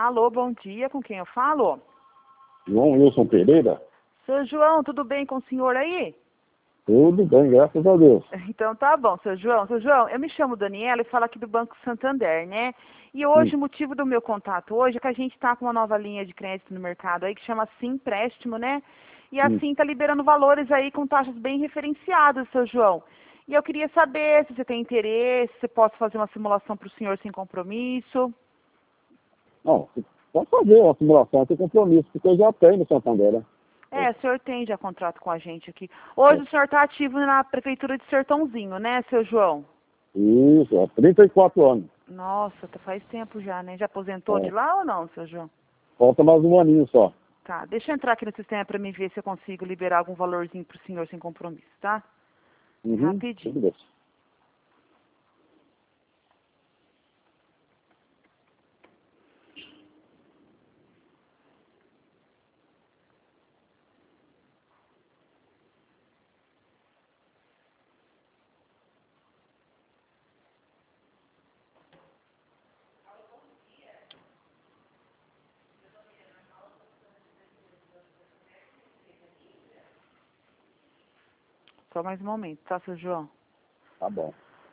Alô, bom dia, com quem eu falo? João Wilson Pereira? Seu João, tudo bem com o senhor aí? Tudo bem, graças a Deus. Então tá bom, seu João. Seu João, eu me chamo Daniela e falo aqui do Banco Santander, né? E hoje, o motivo do meu contato hoje é que a gente está com uma nova linha de crédito no mercado aí que chama Sim Empréstimo, né? E assim está liberando valores aí com taxas bem referenciadas, seu João. E eu queria saber se você tem interesse, se posso fazer uma simulação para o senhor sem compromisso. Não, você pode fazer uma simulação sem compromisso, porque eu já tenho no Santander, né? O senhor tem já contrato com a gente aqui. Hoje o senhor está ativo na Prefeitura de Sertãozinho, né, seu João? Isso, há 34 anos. Nossa, faz tempo já, né? Já aposentou de lá ou não, seu João? Falta mais um aninho só. Tá, deixa eu entrar aqui no sistema para mim ver se eu consigo liberar algum valorzinho para o senhor sem compromisso, tá? Rapidinho. Tudo bem. Só mais um momento, tá, seu João? Tá bom.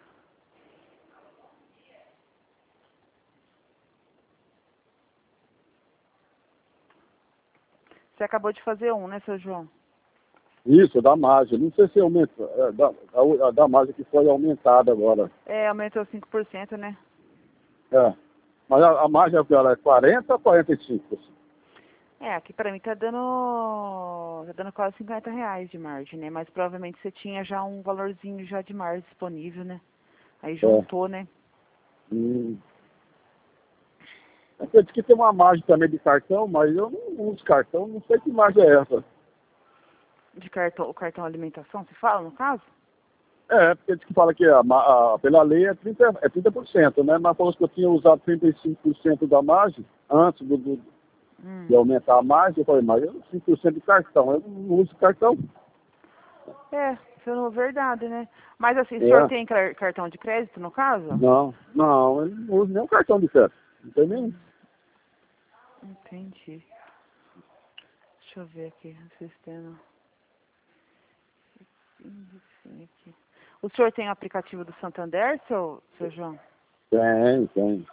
Você acabou de fazer um, né, seu João? Isso, da margem. Não sei se aumenta. A da margem que foi aumentada agora. Aumentou 5%, né? Mas a margem ela é 40 ou 45%? Aqui pra mim tá dando quase R$ 50 de margem, né? Mas provavelmente você tinha já um valorzinho já de margem disponível, né? Aí juntou, né? Eu disse que tem uma margem também de cartão, mas eu não uso cartão, não sei que margem é essa. De cartão, o cartão alimentação, você fala, no caso? Porque diz que fala que pela lei é 30%, né? Mas falou que eu tinha usado 35% da margem antes de aumentar a margem. Eu falei, mas eu 5% de cartão, eu não uso cartão. Isso é verdade, né? Mas assim, o senhor tem cartão de crédito, no caso? Não, eu não uso nenhum cartão de crédito. Não tem nenhum. Entendi. Deixa eu ver aqui no sistema. Aqui. O senhor tem o aplicativo do Santander, seu João? Tem sim.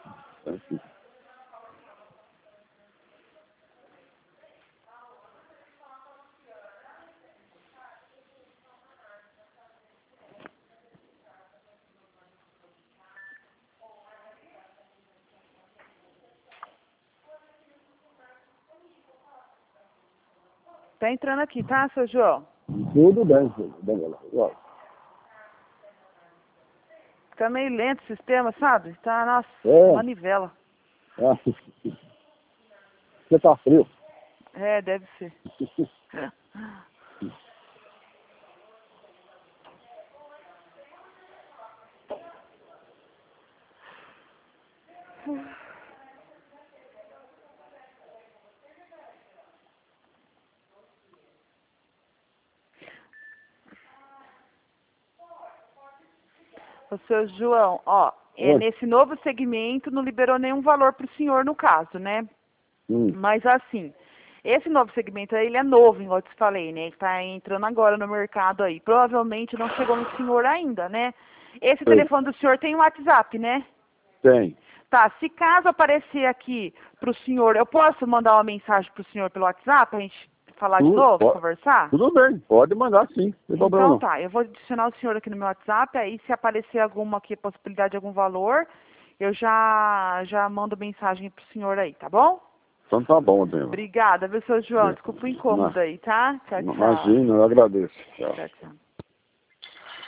Tá entrando aqui, tá, seu João? Tudo bem, Daniela. Tá meio lento o sistema, sabe? Tá, nossa, manivela. Você tá frio? Deve ser. O seu João, nesse novo segmento não liberou nenhum valor para o senhor no caso, né? Mas assim, esse novo segmento aí, ele é novo, igual eu te falei, né? Ele está entrando agora no mercado aí. Provavelmente não chegou no senhor ainda, né? Esse telefone do senhor tem um WhatsApp, né? Tem. Tá, se caso aparecer aqui para o senhor, eu posso mandar uma mensagem para o senhor pelo WhatsApp, pra gente falar de novo, conversar? Tudo bem, pode mandar sim, sem problema não. Então tá, eu vou adicionar o senhor aqui no meu WhatsApp, aí se aparecer alguma aqui, possibilidade de algum valor, eu já mando mensagem pro senhor aí, tá bom? Então tá bom, Daniela. Obrigada, viu, seu João? Desculpa o incômodo aí, tá? Tchau, tchau. Imagina, eu agradeço. Tchau, tchau.